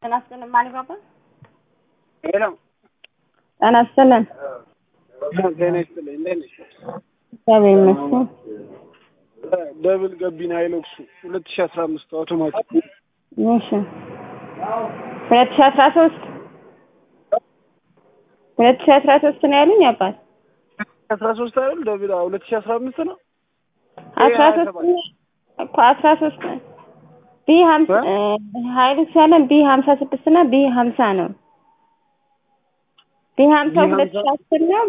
ተናስተን ማልባባ ሄሎ ተናስተን ተናስተን እንደነሽ ታበይመስኩ ደብል ገቢና ሃይሉክስ 2015 አውቶማቲክ እሺ 2013 ነው ያሉኝ አባት 13 አይደል ደብል 2015 ነው 13 እኮ 13 ቢ50 ሃይሉክስ ያለን ቢ56 እና ቢ50 ነው ቢ50 2010 ነው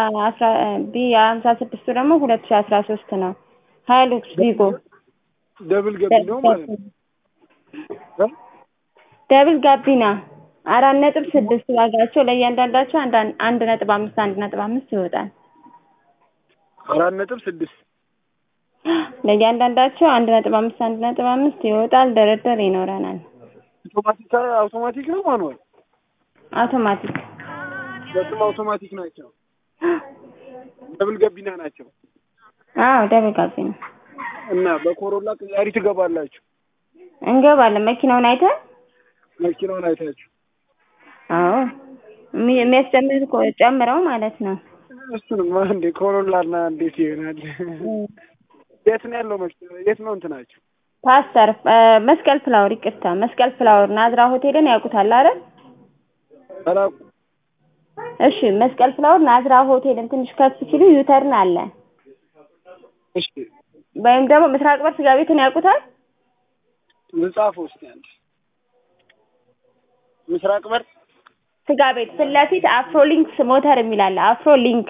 ቢ56 ደግሞ 2013 ነው ሃይሉክስ ቢጎ ደብል ገቢ ነው ማለት ነው ደብል ጋቢና 4.6 ዋጋቸው ለእያንዳንዳቸው 1.5 ይወጣል 4.6 ለእያንዳንዳቸው 1.5 ይወጣል ደረደር ይኖረናል አውቶማቲክ ነው ማኑዋል አውቶማቲክ በስም አውቶማቲክ ናቸው ደብል ገቢና ናቸው አዎ ደብል ጋቢና እና በኮሮላ ቅያሪ ትገባላችሁ እንገባለን መኪናውን አይታችሁ አዎ የሚያስጨምር ጨምረው ማለት ነው እሱንም አንዴ ኮሮላና እንዴት ይሆናል የት ነው ያለው የት ነው እንትናችሁ ፓስተር መስቀል ፍላወር ይቅርታ መስቀል ፍላወር ናዝራ ሆቴልን ያውቁታል አይደል አላቁ እሺ መስቀል ፍላወር ናዝራ ሆቴልን ትንሽ ከፍ ሲሉ ዩተርን አለ እሺ ወይም ደግሞ ምስራቅ በር ስጋ ቤትን ያውቁታል ልጻፍ ውስጥ ያንተ ምስራቅ በር ስጋ ቤት ፍላፊት አፍሮሊንክስ ሞተር የሚላል አፍሮሊንክ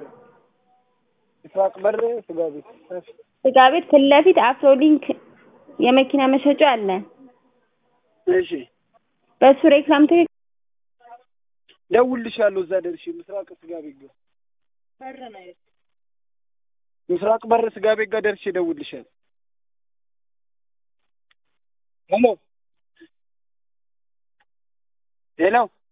ምስራቅ በር ስጋ ቤት ፍላፊት አፍሮሊንክ የመኪና መሸጫ አለ እሺ በሱ ሬክላም ደውልልሻለሁ እዛ ደርሼ ምስራቅ ስጋ ቤት ጋር ምስራቅ በር ስጋ ቤት ጋር ደርሼ ደውልልሻለሁ ሄሎ